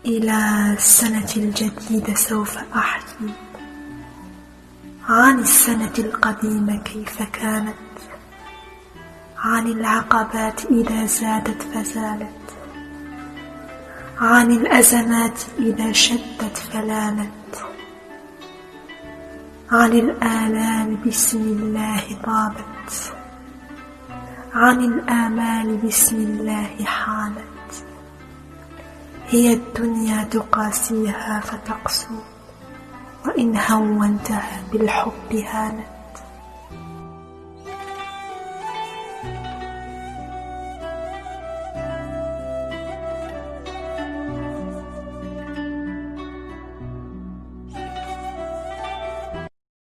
إلى السنة الجديدة سوف أحكي عن السنة القديمة كيف كانت، عن العقبات إذا زادت فزالت، عن الأزمات إذا شدت فلانت، عن الآلام بسم الله طابت، عن الآمال بسم الله حانت. هي الدنيا تقاسيها فتقسو، وإن هونتها بالحب هانت.